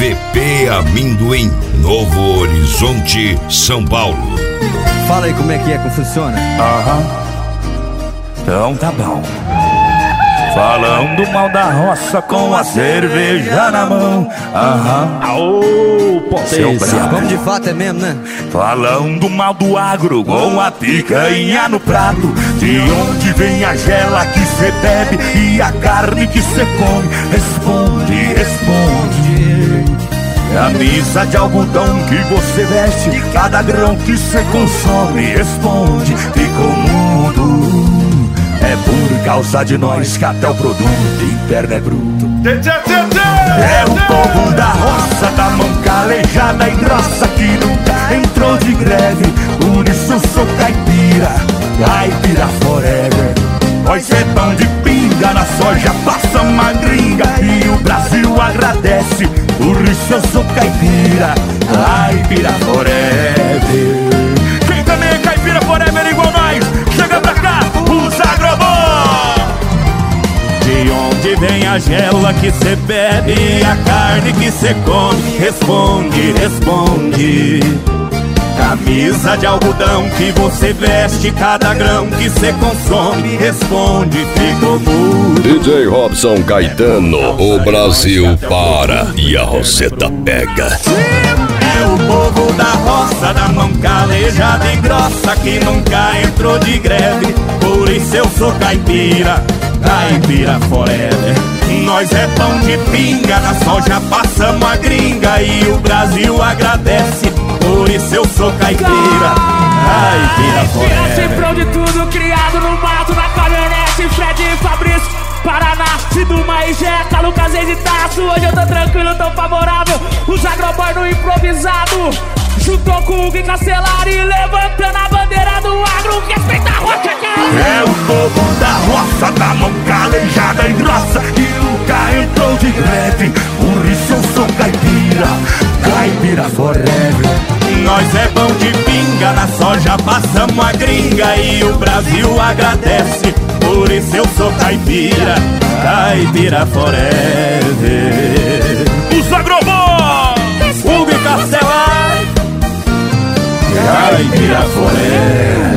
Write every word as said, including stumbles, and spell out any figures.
C P Amendoim, Novo Horizonte, São Paulo. Fala aí como é que é, como funciona. Aham. Então tá bom. Falando mal da roça com a cerveja na mão. Aham. Aô, potência. Como de fato é mesmo, né? Falando mal do agro com a picanha no prato. De onde vem a gela que cê bebe e a carne que cê come? Responde, responde. Camisa de algodão que você veste e cada grão que cê consome. Responde, ficou mudo. É por causa de nós que até o produto interno é bruto. É o povo da roça, da mão calejada e grossa, que nunca entrou de greve. Por isso eu sou caipira, caipira forever. Nós é pão de pinga, na soja passa uma gringa e o Brasil agradece. Por isso eu sou caipira, caipira forever. Quem também é caipira forever igual nós, chega pra cá, os agrobó. De onde vem a gela que cê bebe e a carne que cê come? Responde, responde. Camisa de algodão que você veste, cada grão que cê consome. Responde, ficou mudo. D J Robson Caetano, o Brasil para e a roseta pega. É o povo da roça, da mão calejada e grossa, que nunca entrou de greve. Por isso eu sou caipira, caipira forever. Nós é pão de pinga, na soja passamos a gringa e o Brasil agradece. Por isso eu sou caipira, caipira forever. Cifrão de tudo, criado no mato, na caminhonete, Fred e Fabrício, Paraná, Siduma e Jeca, Lucas e Taço. Hoje eu tô tranquilo, tô favorável. Os agroboy no improvisado, juntou com o Gui Castellari, levantando a bandeira do agro. Respeita a rocha, é o povo da roça, da mão calejada e grossa, que nunca entrou de greve. Por isso eu sou caipira, caipira forever. Nós é pão de pinga, na soja passamos a gringa e o Brasil agradece. Por isso eu sou caipira, caipira forever. Os agrobó, Hugo Castellari, caipira forever.